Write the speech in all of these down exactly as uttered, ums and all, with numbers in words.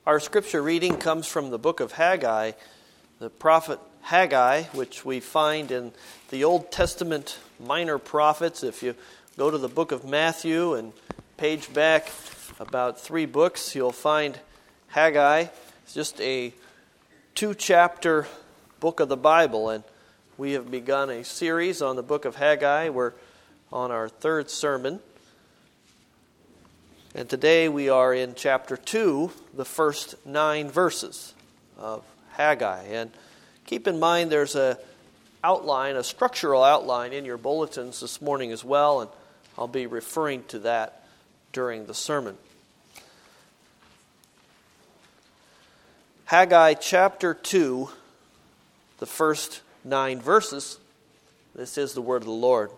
Our scripture reading comes from the book of Haggai, the prophet Haggai, which we find in the Old Testament minor prophets. If you go to the book of Matthew and page back about three books, you'll find Haggai. It's just a two-chapter book of the Bible, and we have begun a series on the book of Haggai. We're on our third sermon. And today we are in chapter two, the first nine verses of Haggai. And keep in mind there's a outline, a structural outline in your bulletins this morning as well, and I'll be referring to that during the sermon. Haggai chapter two, the first nine verses. This is the word of the Lord.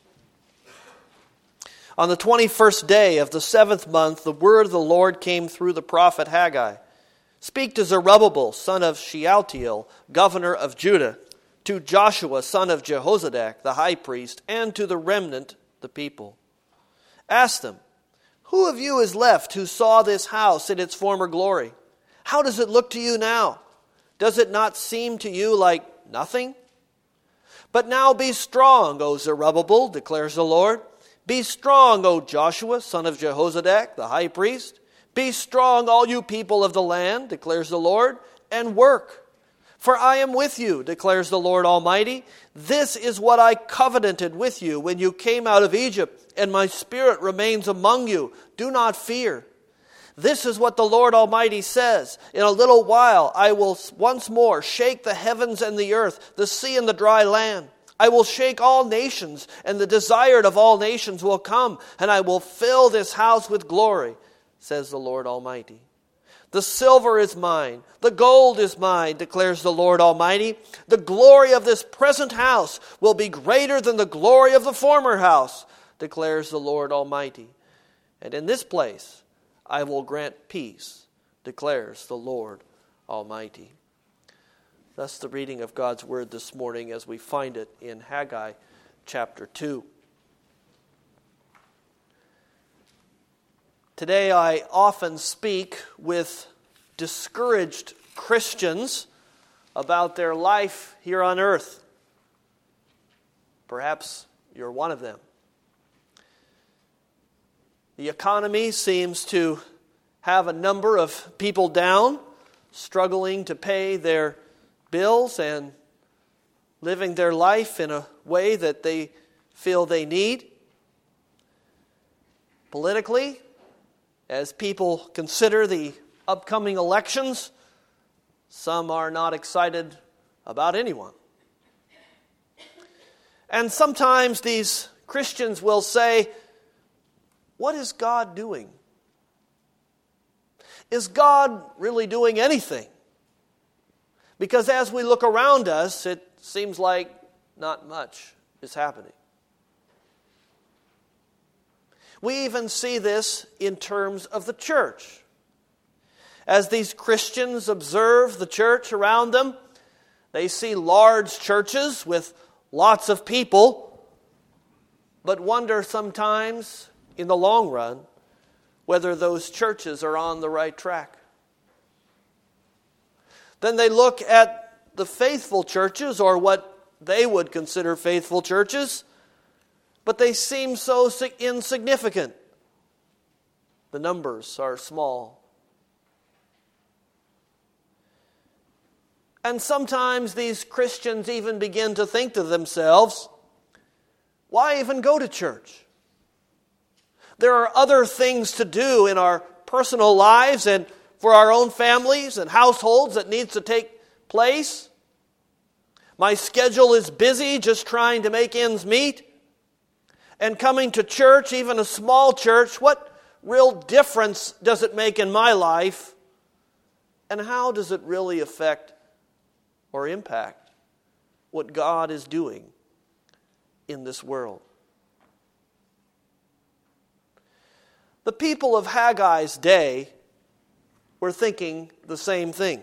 On the twenty-first day of the seventh month, the word of the Lord came through the prophet Haggai. Speak to Zerubbabel, son of Shealtiel, governor of Judah, to Joshua, son of Jehozadak, the high priest, and to the remnant, the people. Ask them, who of you is left who saw this house in its former glory? How does it look to you now? Does it not seem to you like nothing? But now be strong, O Zerubbabel, declares the Lord. Be strong, O Joshua, son of Jehozadak, the high priest. Be strong, all you people of the land, declares the Lord, and work. For I am with you, declares the Lord Almighty. This is what I covenanted with you when you came out of Egypt, and my spirit remains among you. Do not fear. This is what the Lord Almighty says. In a little while I will once more shake the heavens and the earth, the sea and the dry land. I will shake all nations, and the desired of all nations will come, and I will fill this house with glory, says the Lord Almighty. The silver is mine, the gold is mine, declares the Lord Almighty. The glory of this present house will be greater than the glory of the former house, declares the Lord Almighty. And in this place I will grant peace, declares the Lord Almighty. That's the reading of God's Word this morning as we find it in Haggai chapter two. Today I often speak with discouraged Christians about their life here on earth. Perhaps you're one of them. The economy seems to have a number of people down, struggling to pay their bills and living their life in a way that they feel they need. Politically, as people consider the upcoming elections, some are not excited about anyone. And sometimes these Christians will say, what is God doing? Is God really doing anything? Because as we look around us, it seems like not much is happening. We even see this in terms of the church. As these Christians observe the church around them, they see large churches with lots of people, but wonder sometimes, in the long run, whether those churches are on the right track. Then they look at the faithful churches, or what they would consider faithful churches, but they seem so insignificant. The numbers are small. And sometimes these Christians even begin to think to themselves, why even go to church? There are other things to do in our personal lives and for our own families and households that needs to take place. My schedule is busy just trying to make ends meet. And coming to church, even a small church, what real difference does it make in my life? And how does it really affect or impact what God is doing in this world? The people of Haggai's day were thinking the same thing.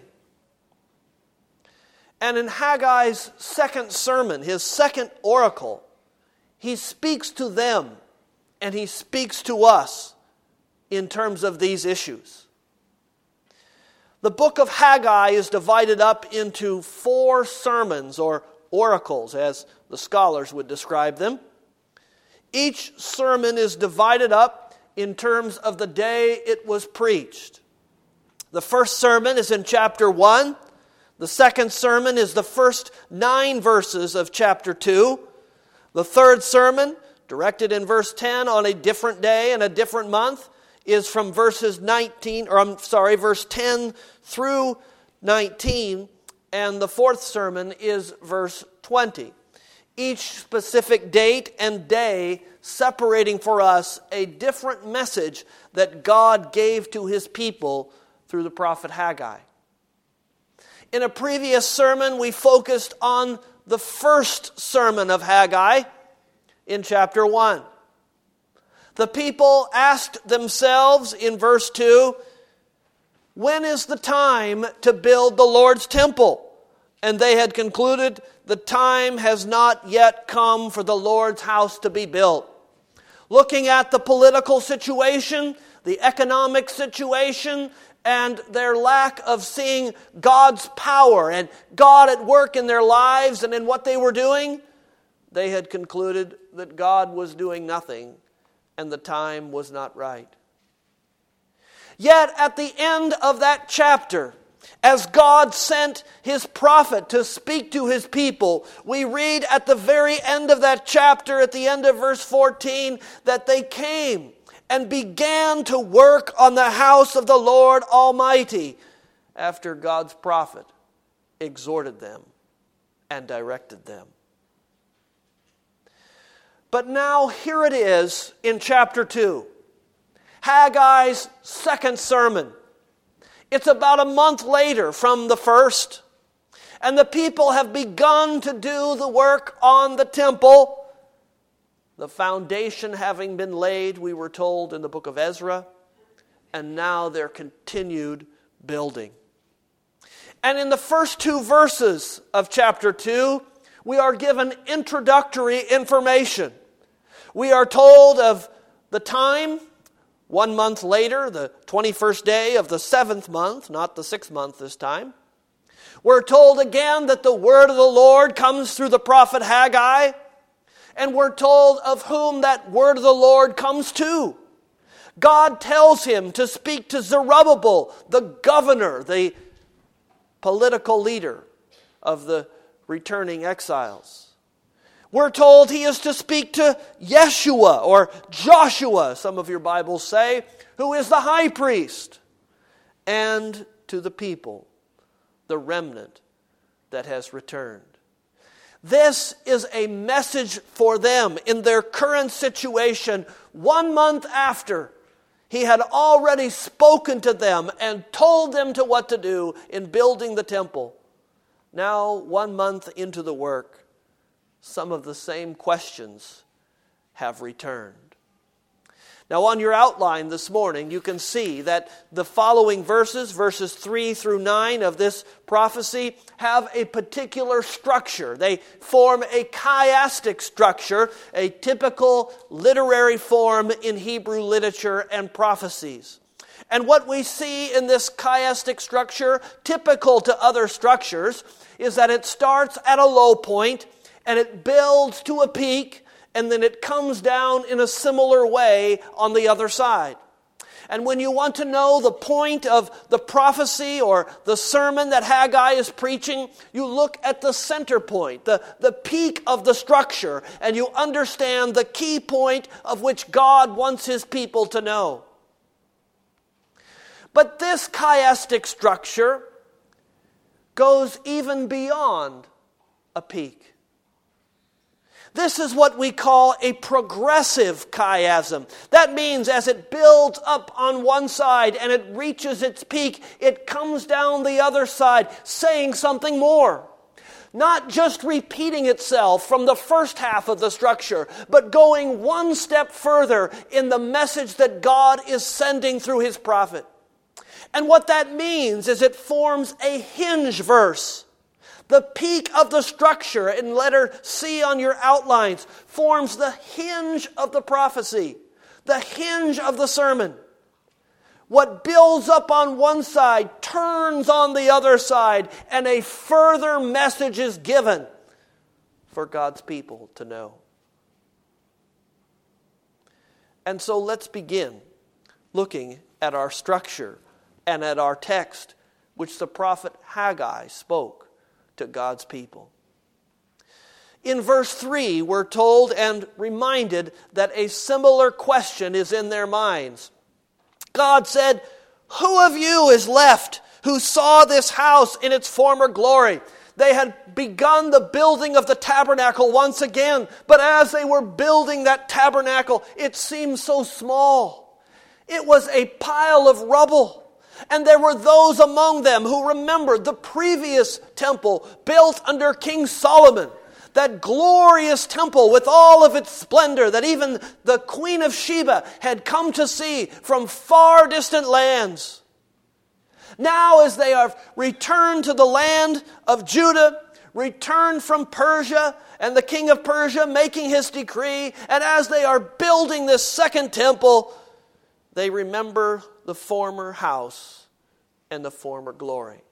And in Haggai's second sermon, his second oracle, he speaks to them and he speaks to us in terms of these issues. The book of Haggai is divided up into four sermons, or oracles, as the scholars would describe them. Each sermon is divided up in terms of the day it was preached. The first sermon is in chapter one. The second sermon is the first nine verses of chapter two. The third sermon, directed in verse ten on a different day and a different month, is from verses nineteen, or I'm sorry, verse ten through nineteen, and the fourth sermon is verse twenty. Each specific date and day separating for us a different message that God gave to His people through the prophet Haggai. In a previous sermon, we focused on the first sermon of Haggai in chapter one. The people asked themselves in verse two, when is the time to build the Lord's temple? And they had concluded the time has not yet come for the Lord's house to be built. Looking at the political situation, the economic situation, and their lack of seeing God's power and God at work in their lives and in what they were doing, they had concluded that God was doing nothing and the time was not right. Yet at the end of that chapter, as God sent His prophet to speak to His people, we read at the very end of that chapter, at the end of verse fourteen, that they came and began to work on the house of the Lord Almighty after God's prophet exhorted them and directed them. But now here it is in chapter two, Haggai's second sermon. It's about a month later from the first, and the people have begun to do the work on the temple. The foundation having been laid, we were told in the book of Ezra, and now they're continued building. And in the first two verses of chapter two, we are given introductory information. We are told of the time, one month later, the twenty-first day of the seventh month, not the sixth month this time. We're told again that the word of the Lord comes through the prophet Haggai, and we're told of whom that word of the Lord comes to. God tells him to speak to Zerubbabel, the governor, the political leader of the returning exiles. We're told he is to speak to Yeshua, or Joshua, some of your Bibles say, who is the high priest, and to the people, the remnant that has returned. This is a message for them in their current situation. One month after he had already spoken to them and told them to what to do in building the temple. Now, one month into the work, some of the same questions have returned. Now, on your outline this morning, you can see that the following verses, verses three through nine of this prophecy, have a particular structure. They form a chiastic structure, a typical literary form in Hebrew literature and prophecies. And what we see in this chiastic structure, typical to other structures, is that it starts at a low point and it builds to a peak, and then it comes down in a similar way on the other side. And when you want to know the point of the prophecy or the sermon that Haggai is preaching, you look at the center point, the, the peak of the structure, and you understand the key point of which God wants His people to know. But this chiastic structure goes even beyond a peak. This is what we call a progressive chiasm. That means as it builds up on one side and it reaches its peak, it comes down the other side, saying something more. Not just repeating itself from the first half of the structure, but going one step further in the message that God is sending through His prophet. And what that means is it forms a hinge verse. The peak of the structure, in letter C on your outlines, forms the hinge of the prophecy, the hinge of the sermon. What builds up on one side turns on the other side, and a further message is given for God's people to know. And so let's begin looking at our structure and at our text, which the prophet Haggai spoke to God's people. In verse three, we're told and reminded that a similar question is in their minds. God said, "Who of you is left who saw this house in its former glory?" They had begun the building of the tabernacle once again, but as they were building that tabernacle, it seemed so small. It was a pile of rubble. And there were those among them who remembered the previous temple built under King Solomon. That glorious temple with all of its splendor that even the Queen of Sheba had come to see from far distant lands. Now as they have returned to the land of Judah, returned from Persia, and the king of Persia making his decree, and as they are building this second temple, they remember the former house and the former glory.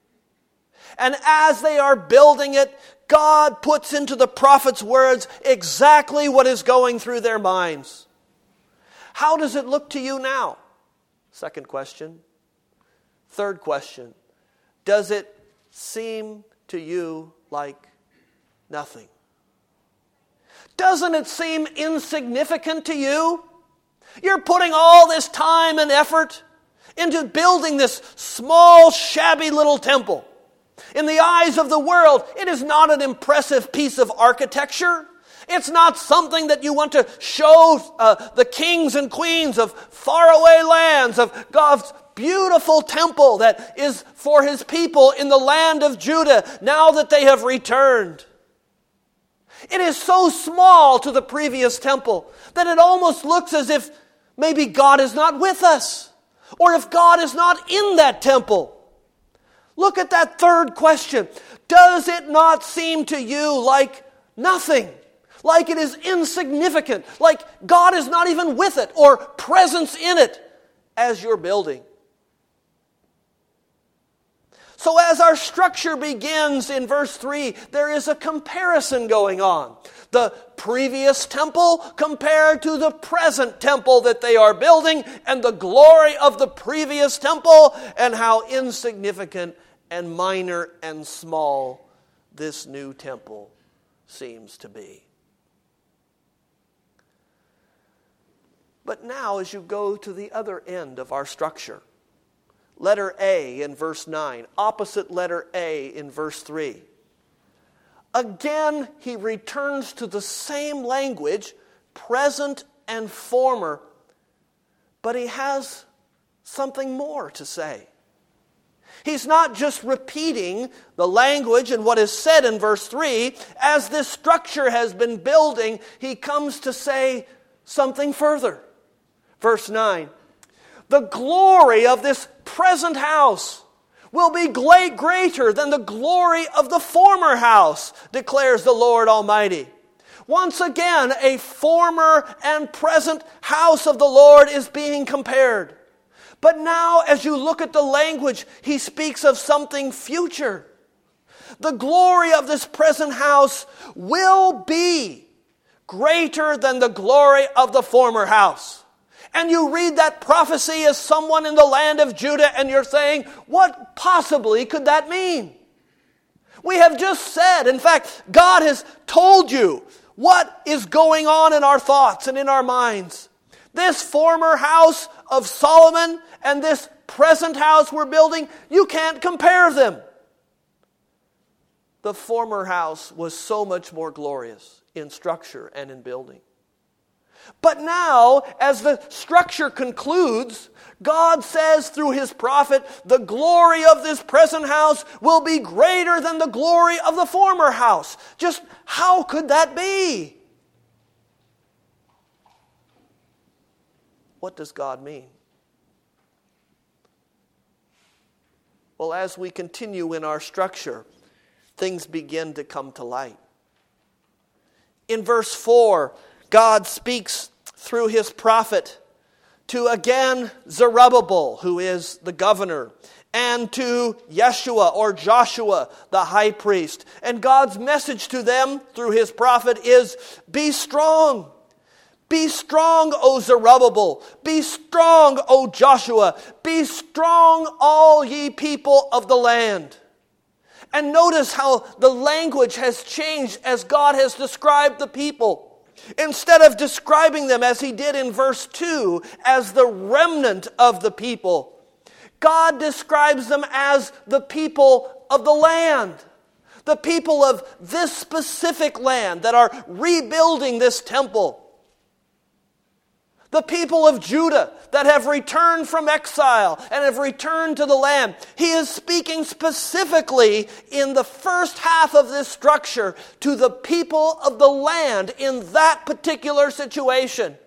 And as they are building it, God puts into the prophet's words exactly what is going through their minds. How does it look to you now? Second question. Third question. Does it seem to you like nothing? Doesn't it seem insignificant to you? You're putting all this time and effort into building this small, shabby little temple. In the eyes of the world, it is not an impressive piece of architecture. It's not something that you want to show uh, the kings and queens of faraway lands, of God's beautiful temple that is for his people in the land of Judah, now that they have returned. It is so small to the previous temple that it almost looks as if maybe God is not with us, or if God is not in that temple. Look at that third question. Does it not seem to you like nothing? Like it is insignificant? Like God is not even with it or presence in it as you're building? So as our structure begins in verse three, there is a comparison going on. The previous temple compared to the present temple that they are building, and the glory of the previous temple, and how insignificant and minor and small this new temple seems to be. But now as you go to the other end of our structure, letter A in verse nine, opposite letter A in verse three. Again, he returns to the same language, present and former, but he has something more to say. He's not just repeating the language and what is said in verse three. As this structure has been building, he comes to say something further. Verse nine, the glory of this present house will be greater than the glory of the former house, declares the Lord Almighty. Once again, a former and present house of the Lord is being compared. But now, as you look at the language, he speaks of something future. The glory of this present house will be greater than the glory of the former house. And you read that prophecy as someone in the land of Judah, and you're saying, what possibly could that mean? We have just said, in fact, God has told you what is going on in our thoughts and in our minds. This former house of Solomon and this present house we're building, you can't compare them. The former house was so much more glorious in structure and in building. But now, as the structure concludes, God says through his prophet, the glory of this present house will be greater than the glory of the former house. Just how could that be? What does God mean? Well, as we continue in our structure, things begin to come to light. In verse four, God speaks through his prophet to again Zerubbabel, who is the governor, and to Yeshua or Joshua, the high priest. And God's message to them through his prophet is, be strong. Be strong, O Zerubbabel. Be strong, O Joshua. Be strong, all ye people of the land. And notice how the language has changed as God has described the people. Instead of describing them as he did in verse two, as the remnant of the people, God describes them as the people of the land. The people of this specific land that are rebuilding this temple. The people of Judah that have returned from exile and have returned to the land. He is speaking specifically in the first half of this structure to the people of the land in that particular situation.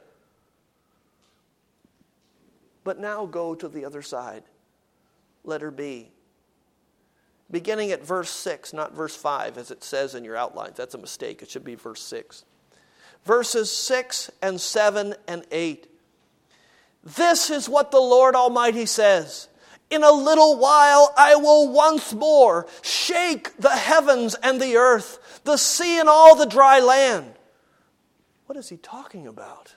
But now go to the other side. Letter B. Beginning at verse six, not verse five as it says in your outlines. That's a mistake. It should be verse six. Verses six and seven and eight. This is what the Lord Almighty says. In a little while I will once more shake the heavens and the earth, the sea and all the dry land. What is he talking about?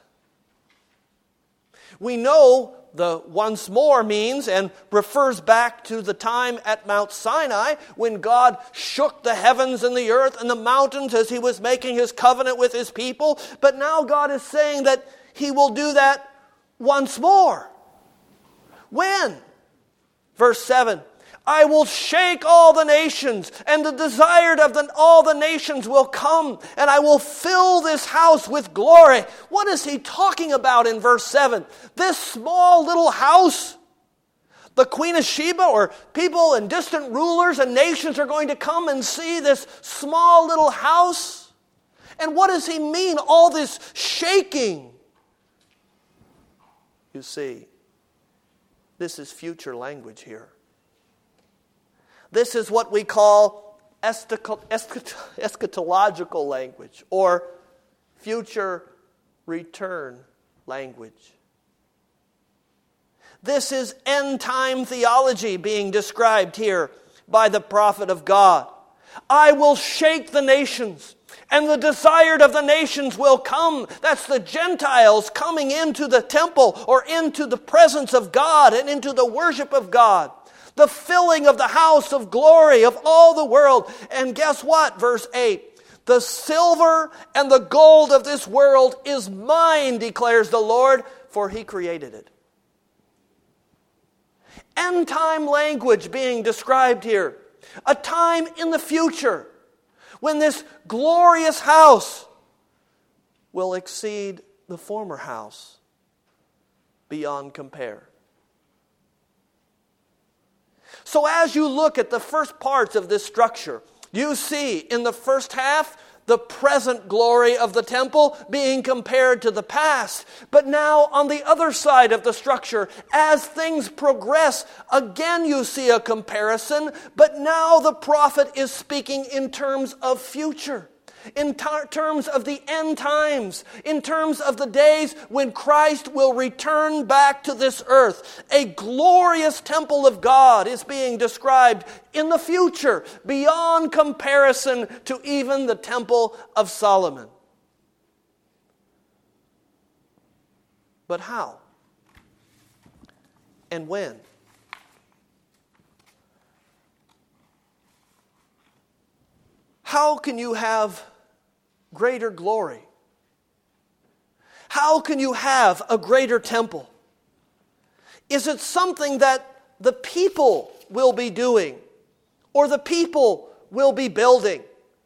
We know the once more means and refers back to the time at Mount Sinai when God shook the heavens and the earth and the mountains as he was making his covenant with his people. But now God is saying that he will do that once more. When? Verse seven. I will shake all the nations, and the desired of the, all the nations will come, and I will fill this house with glory. What is he talking about in verse seven? This small little house? The Queen of Sheba, or people and distant rulers and nations are going to come and see this small little house? And what does he mean, all this shaking? You see, this is future language here. This is what we call eschatological language or future return language. This is end-time theology being described here by the prophet of God. I will shake the nations, and the desired of the nations will come. That's the Gentiles coming into the temple or into the presence of God and into the worship of God. The filling of the house of glory of all the world. And guess what? Verse eight. The silver and the gold of this world is mine, declares the Lord, for he created it. End time language being described here. A time in the future when this glorious house will exceed the former house beyond compare. So as you look at the first parts of this structure, you see in the first half the present glory of the temple being compared to the past. But now on the other side of the structure, as things progress, again you see a comparison. But now the prophet is speaking in terms of future. In tar- terms of the end times, in terms of the days when Christ will return back to this earth. A glorious temple of God is being described in the future, beyond comparison to even the temple of Solomon. But how? And when? How can you have greater glory? How can you have a greater temple? Is it something that the people will be doing or the people will be building?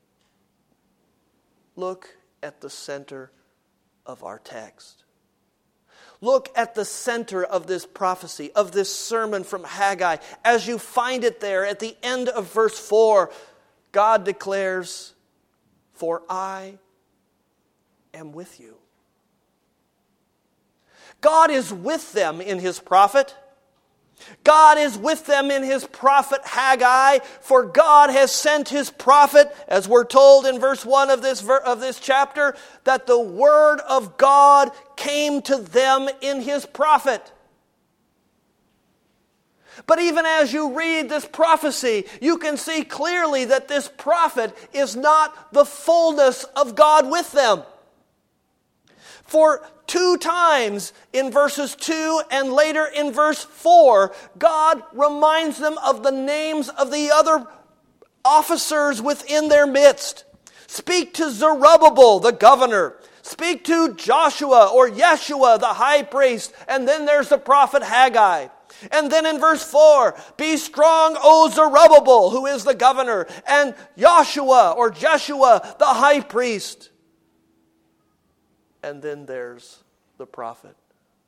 Look at the center of our text. Look at the center of this prophecy, of this sermon from Haggai. As you find it there at the end of verse four, God declares, for I am with you. God is with them in his prophet. God is with them in his prophet Haggai, for God has sent his prophet, as we're told in verse one of this, of this chapter, that the word of God came to them in his prophet. But even as you read this prophecy, you can see clearly that this prophet is not the fullness of God with them. For two times in verses two and later in verse four, God reminds them of the names of the other officers within their midst. Speak to Zerubbabel, the governor. Speak to Joshua or Yeshua, the high priest. And then there's the prophet Haggai. And then in verse four, be strong, O Zerubbabel, who is the governor, and Joshua or Jeshua, the high priest. And then there's the prophet.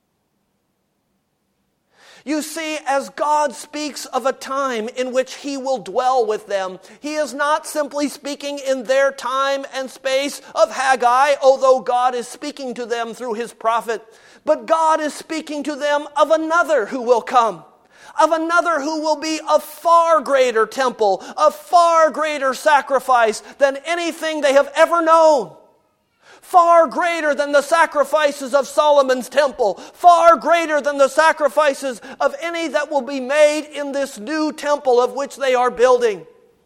You see, as God speaks of a time in which he will dwell with them, he is not simply speaking in their time and space of Haggai, although God is speaking to them through his prophet, but God is speaking to them of another who will come, of another who will be a far greater temple, a far greater sacrifice than anything they have ever known. Far greater than the sacrifices of Solomon's temple. Far greater than the sacrifices of any that will be made in this new temple of which they are building.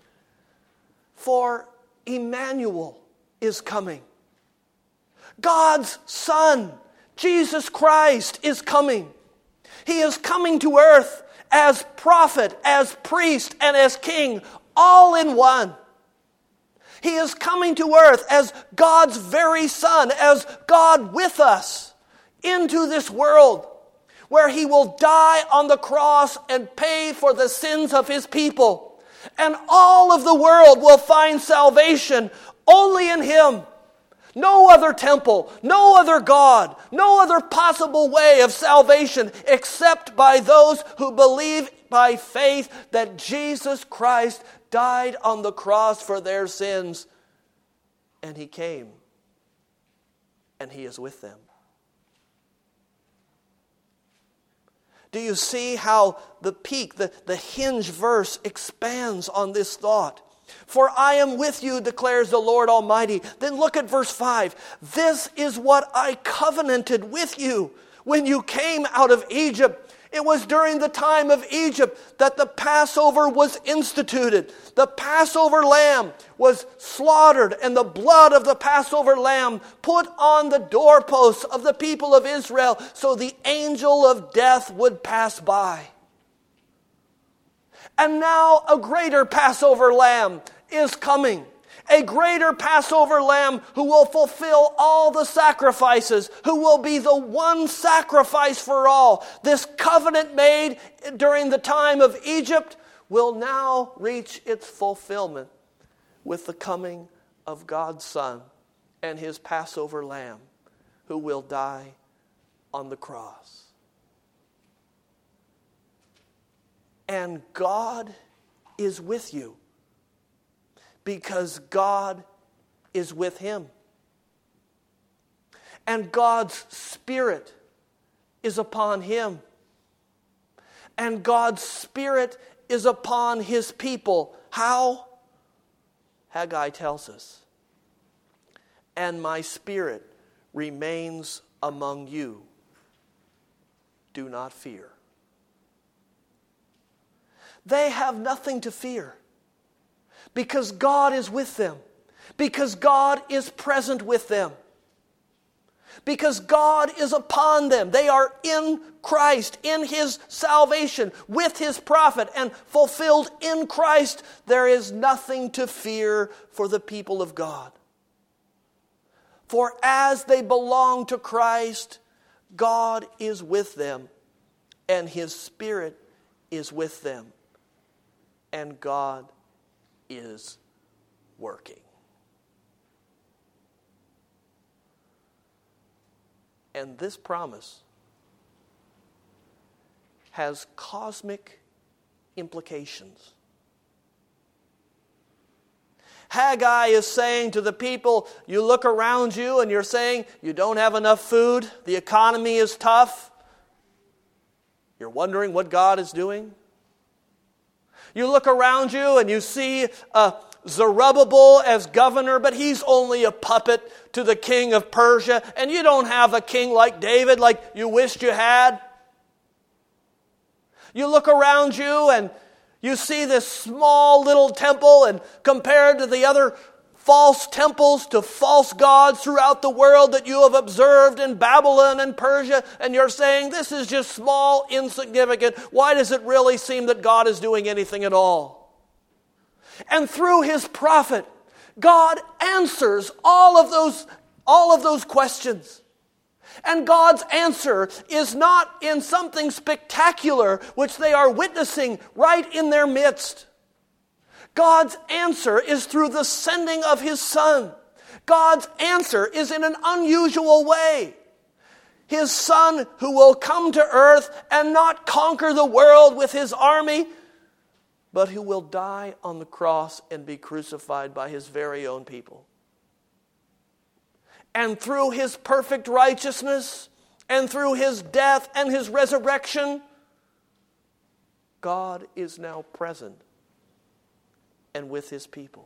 For Emmanuel is coming. God's Son, Jesus Christ, is coming. He is coming to earth as prophet, as priest, and as king, all in one. He is coming to earth as God's very Son, as God with us into this world where he will die on the cross and pay for the sins of his people. And all of the world will find salvation only in him. No other temple, no other God, no other possible way of salvation except by those who believe by faith that Jesus Christ died on the cross for their sins, and he came, and he is with them. Do you see how the peak, the, the hinge verse expands on this thought? For I am with you, declares the Lord Almighty. Then look at verse five. This is what I covenanted with you when you came out of Egypt. It was during the time of Egypt that the Passover was instituted. The Passover lamb was slaughtered, and the blood of the Passover lamb put on the doorposts of the people of Israel so the angel of death would pass by. And now a greater Passover lamb is coming. A greater Passover lamb who will fulfill all the sacrifices, who will be the one sacrifice for all. This covenant made during the time of Egypt will now reach its fulfillment with the coming of God's Son and his Passover lamb who will die on the cross. And God is with you, because God is with him. And God's Spirit is upon him. And God's Spirit is upon his people. How? Haggai tells us. And my Spirit remains among you. Do not fear. They have nothing to fear. Because God is with them. Because God is present with them. Because God is upon them. They are in Christ, in his salvation, with his prophet, and fulfilled in Christ. There is nothing to fear for the people of God. For as they belong to Christ, God is with them, and his Spirit is with them, and God is working. And this promise has cosmic implications. Haggai is saying to the people, you look around you and you're saying you don't have enough food, the economy is tough, You're wondering what God is doing? You look around you and you see uh, Zerubbabel as governor, but he's only a puppet to the king of Persia, and you don't have a king like David like you wished you had. You look around you and you see this small little temple, and compared to the other false temples to false gods throughout the world that you have observed in Babylon and Persia, and you're saying, this is just small, insignificant. Why does it really seem that God is doing anything at all? And through his prophet, God answers all of those, all of those questions. And God's answer is not in something spectacular which they are witnessing right in their midst. God's answer is through the sending of his Son. God's answer is in an unusual way. His Son who will come to earth and not conquer the world with his army, but who will die on the cross and be crucified by his very own people. And through his perfect righteousness, and through his death and his resurrection, God is now present and with his people.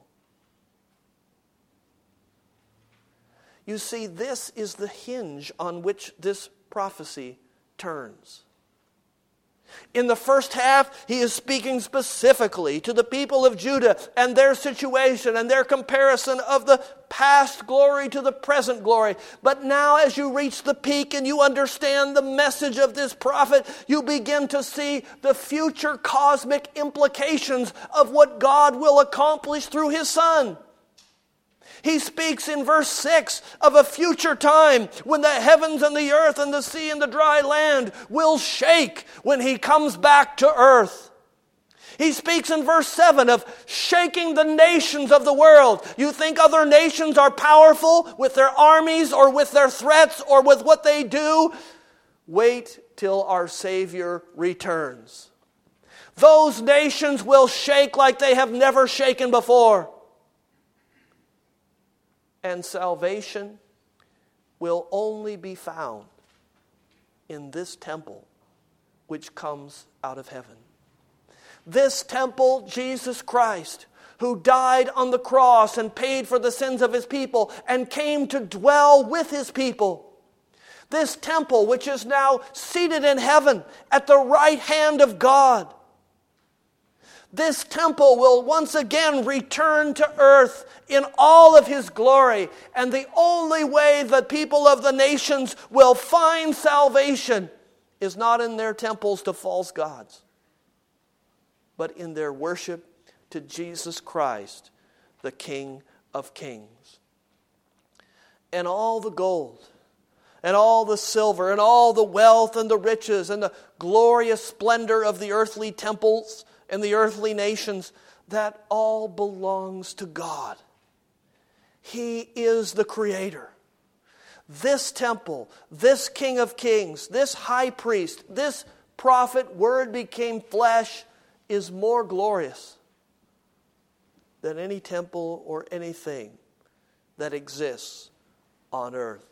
You see, this is the hinge on which this prophecy turns. In the first half, he is speaking specifically to the people of Judah and their situation and their comparison of the past glory to the present glory. But now as you reach the peak and you understand the message of this prophet, you begin to see the future cosmic implications of what God will accomplish through his Son. He speaks in verse six of a future time when the heavens and the earth and the sea and the dry land will shake when he comes back to earth. He speaks in verse seven of shaking the nations of the world. You think other nations are powerful with their armies or with their threats or with what they do? Wait till our Savior returns. Those nations will shake like they have never shaken before. And salvation will only be found in this temple which comes out of heaven. This temple, Jesus Christ, who died on the cross and paid for the sins of his people and came to dwell with his people. This temple which is now seated in heaven at the right hand of God. This temple will once again return to earth in all of his glory. And the only way the people of the nations will find salvation is not in their temples to false gods, but in their worship to Jesus Christ, the King of Kings. And all the gold, and all the silver, and all the wealth, and the riches, and the glorious splendor of the earthly temples and the earthly nations, that all belongs to God. He is the Creator. This temple, this King of Kings, this high priest, this prophet, Word became flesh, is more glorious than any temple or anything that exists on earth.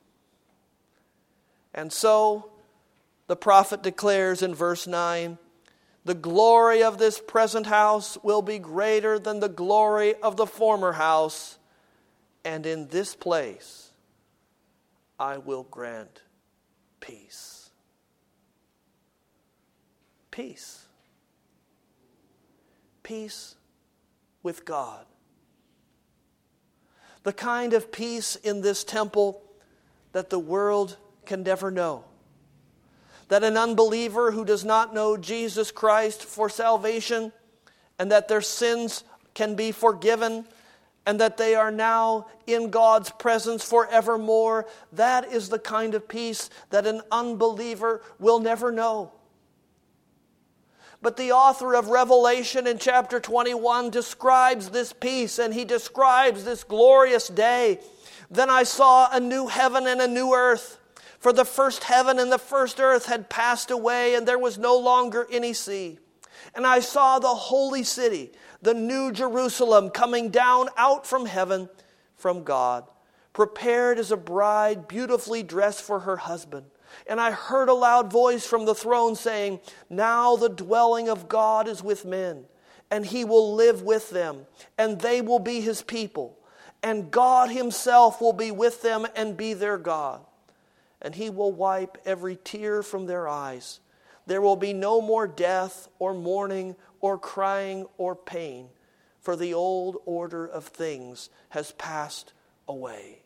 And so, the prophet declares in verse nine, the glory of this present house will be greater than the glory of the former house, and in this place I will grant peace. Peace. Peace with God. The kind of peace in this temple that the world can never know. That an unbeliever who does not know Jesus Christ for salvation, and that their sins can be forgiven, and that they are now in God's presence forevermore, that is the kind of peace that an unbeliever will never know. But the author of Revelation in chapter twenty-one describes this peace, and he describes this glorious day. Then I saw a new heaven and a new earth. For the first heaven and the first earth had passed away, and there was no longer any sea. And I saw the holy city, the new Jerusalem, coming down out from heaven from God, prepared as a bride beautifully dressed for her husband. And I heard a loud voice from the throne saying, now the dwelling of God is with men, and he will live with them, and they will be his people. And God himself will be with them and be their God. And he will wipe every tear from their eyes. There will be no more death or mourning or crying or pain, for the old order of things has passed away.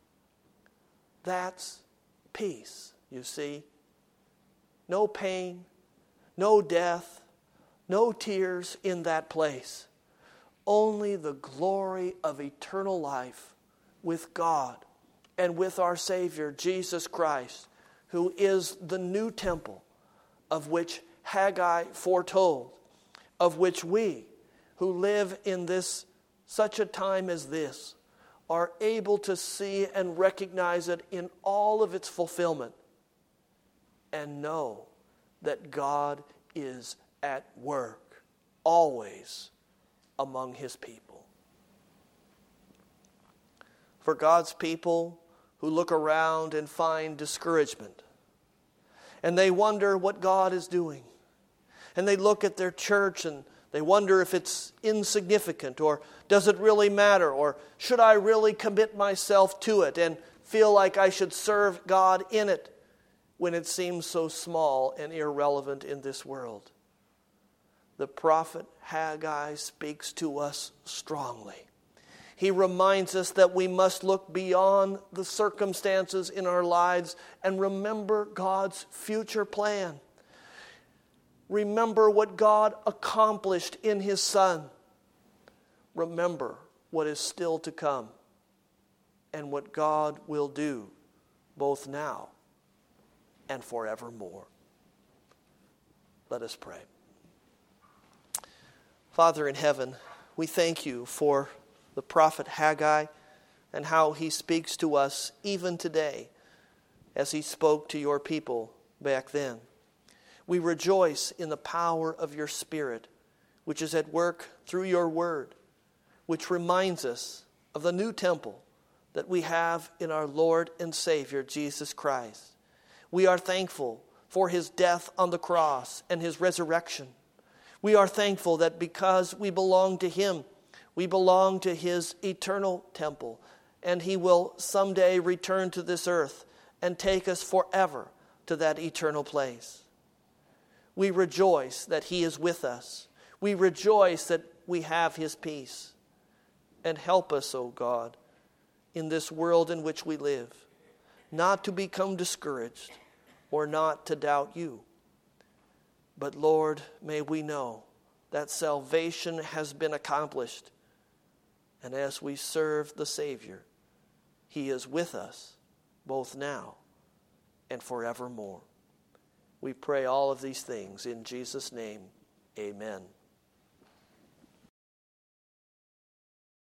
That's peace, you see. No pain, no death, no tears in that place. Only the glory of eternal life with God and with our Savior, Jesus Christ, who is the new temple of which Haggai foretold, of which we, who live in this such a time as this, are able to see and recognize it in all of its fulfillment and know that God is at work always among his people. For God's people who look around and find discouragement, and they wonder what God is doing, and they look at their church and they wonder if it's insignificant, or does it really matter, or should I really commit myself to it and feel like I should serve God in it when it seems so small and irrelevant in this world. The prophet Haggai speaks to us strongly. He reminds us that we must look beyond the circumstances in our lives and remember God's future plan. Remember what God accomplished in his Son. Remember what is still to come and what God will do both now and forevermore. Let us pray. Father in heaven, we thank you for the prophet Haggai and how he speaks to us even today as he spoke to your people back then. We rejoice in the power of your Spirit, which is at work through your word, which reminds us of the new temple that we have in our Lord and Savior, Jesus Christ. We are thankful for his death on the cross and his resurrection. We are thankful that because we belong to him, we belong to his eternal temple, and he will someday return to this earth and take us forever to that eternal place. We rejoice that he is with us. We rejoice that we have his peace. And help us, O God, in this world in which we live, not to become discouraged or not to doubt you. But Lord, may we know that salvation has been accomplished. And as we serve the Savior, he is with us both now and forevermore. We pray all of these things in Jesus' name. Amen.